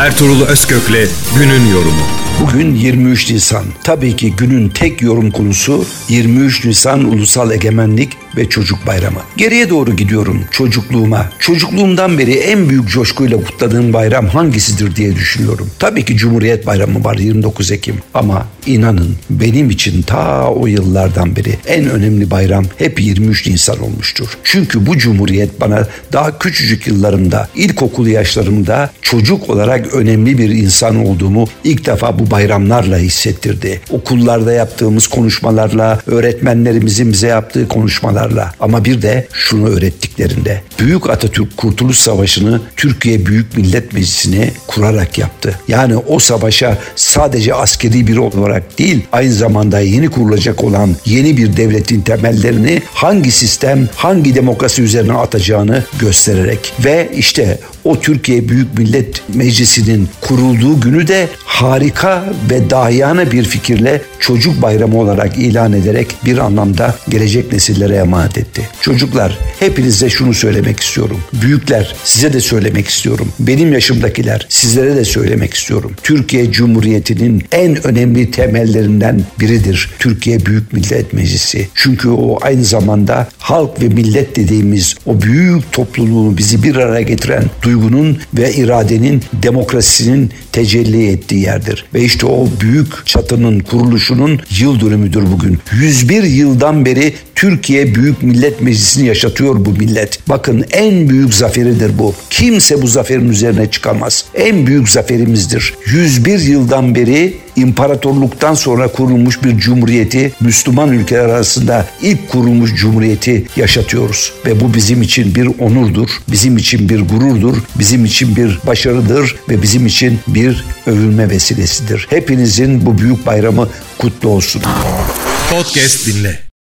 Ertuğrul Özkök'le günün yorumu. Bugün 23 Nisan. Tabii ki günün tek yorum konusu 23 Nisan Ulusal Egemenlik ve Çocuk Bayramı. Geriye doğru gidiyorum çocukluğuma. Çocukluğumdan beri en büyük coşkuyla kutladığım bayram hangisidir diye düşünüyorum. Tabii ki Cumhuriyet Bayramı var 29 Ekim. Ama inanın benim için ta o yıllardan beri en önemli bayram hep 23 Nisan olmuştur. Çünkü bu Cumhuriyet bana daha küçücük yıllarımda, ilkokul yaşlarımda çocuk olarak önemli bir insan olduğumu ilk defa bu bayramlarla hissettirdi. Okullarda yaptığımız konuşmalarla, öğretmenlerimizin bize yaptığı konuşmalarla, ama bir de şunu öğrettiklerinde. Büyük Atatürk Kurtuluş Savaşı'nı Türkiye Büyük Millet Meclisi'ni kurarak yaptı. Yani o savaşa sadece askeri bir olarak değil, aynı zamanda yeni kurulacak olan yeni bir devletin temellerini hangi sistem, hangi demokrasi üzerine atacağını göstererek ve işte o Türkiye Büyük Millet Meclisi'nin kurulduğu günü de harika ve dahiyane bir fikirle Çocuk Bayramı olarak ilan ederek bir anlamda gelecek nesillere emanet etti. Çocuklar, hepinize şunu söylemek istiyorum. Büyükler, size de söylemek istiyorum. Benim yaşımdakiler, sizlere de söylemek istiyorum. Türkiye Cumhuriyeti'nin en önemli temellerinden biridir Türkiye Büyük Millet Meclisi. Çünkü o aynı zamanda halk ve millet dediğimiz o büyük topluluğu bizi bir araya getiren duygunun ve iradenin, demokrasinin tecelli ettiği yerdir. Ve işte o büyük çatının kuruluşunun yıl dönümüdür bugün. 101 yıldan beri Türkiye Büyük Millet Meclisi'ni yaşatıyor bu millet. Bakın, en büyük zaferidir bu. Kimse bu zaferin üzerine çıkamaz. En büyük zaferimizdir. 101 yıldan beri imparatorluktan sonra kurulmuş bir cumhuriyeti, Müslüman ülkeler arasında ilk kurulmuş cumhuriyeti yaşatıyoruz. Ve bu bizim için bir onurdur, bizim için bir gururdur, bizim için bir başarıdır ve bizim için bir övülme vesilesidir. Hepinizin bu büyük bayramı kutlu olsun. Podcast dinle.